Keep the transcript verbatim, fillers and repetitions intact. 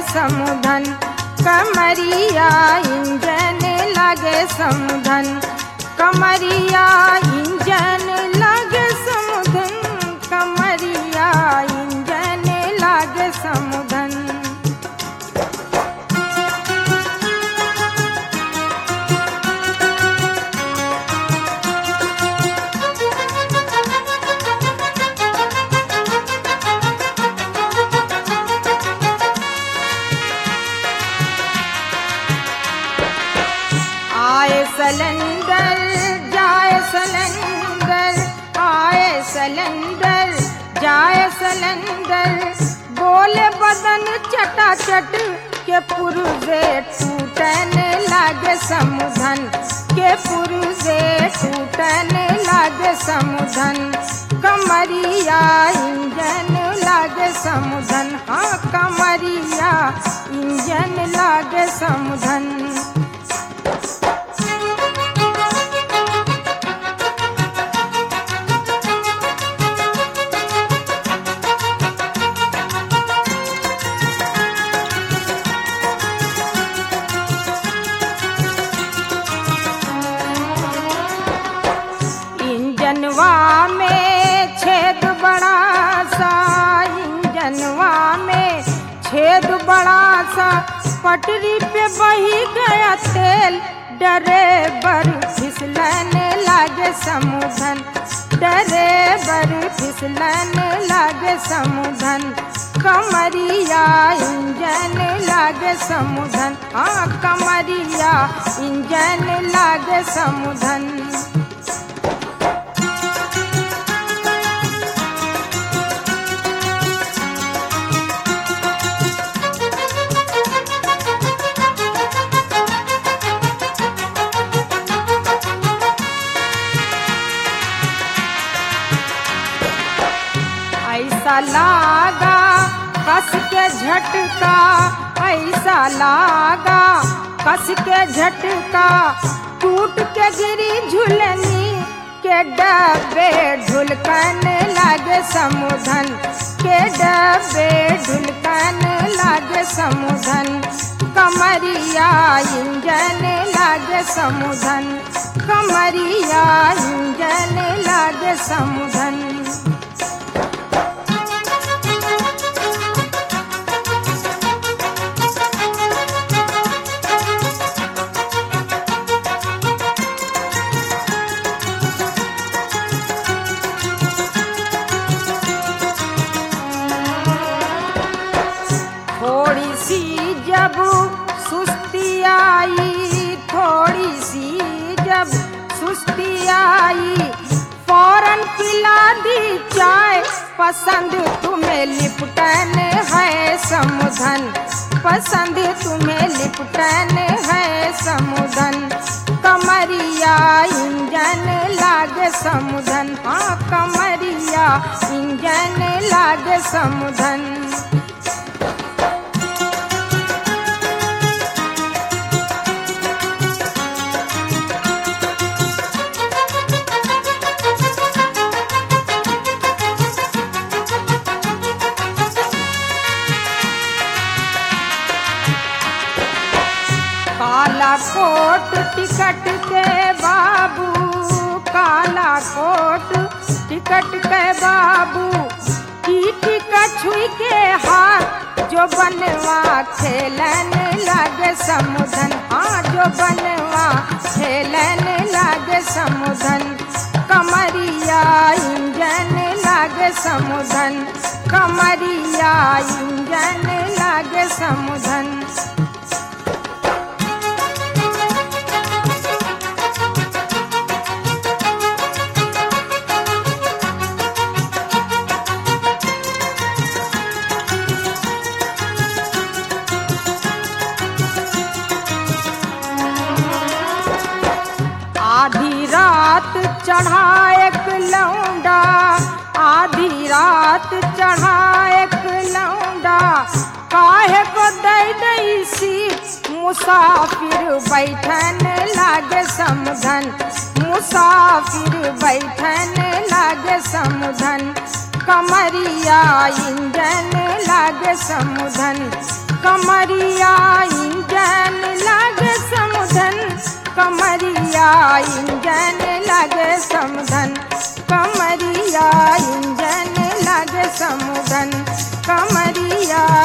समुधन, कमरिया इंजन लागे समुधन, कमरिया इंजन लागे समुधन, कमरिया इंजन लागे समुधन। आए सिलेंडर जाए सिलेंडर, आए सिलेंडर जाए सिलेंडर, बोले बदन चटाचट के पुर्जे टूटने लागे समुधन, के पुर्जे टूटने लागे समुधन, कमरिया इंजन लागे समुधन, हाँ कमरिया इंजन लागे समुधन। इंजनवा में छेद बड़ा सा, इंजनवा में छेद बड़ा सा, पटरी पे बही गया तेल, ड्राइवर फिसलने लागे समुधन, ड्राइवर फिसलने लागे समुधन, कमरिया इंजन लागे समुधन, हाँ कमरिया इंजन लागे समुधन। ऐसा लागा कस के झटका, ऐसा लागा कस के झटका, टूट के गिरी झुलनी के डब्बे ढुलकन लागे समुधन, के डब्बे ढुलकन लागे समुधन, कमरिया इंजन लागे समुधन, कमरिया इंजन लागे समुधन। थोड़ी सी जब सुस्ती आई, थोड़ी सी जब सुस्ती आई, फौरन पिला दी चाय, पसंद तुम्हें लिपटन है समुधन, पसंद तुम्हें लिपटन है समुधन, कमरिया इंजन लागे समुधन, हाँ कमरिया इंजन लागे समुधन। काला कोट टिकट के बाबू, काला कोट टिकट के बाबू, टीटी कछुई के हाथ जो बनवा खेलन लागे समुधन, हाँ जो बनवा खेलन लागे समुधन, कमरिया इंजन लागे समुधन, कमरिया इंजन लागे समुधन। आधी रात चढ़ा एक लौंडा, आधी रात चढ़ा एक लौंडा, काहे को दई दई सीट, मुसाफिर बैठन लागे समुधन, मुसाफिर बैठन लागे समुधन, कमरिया इंजन लागे समुधन कमरिया इंजन लागे समुधन कमरिया इंजन लागे समुधन कमरिया इंजन लागे समुधन कमरिया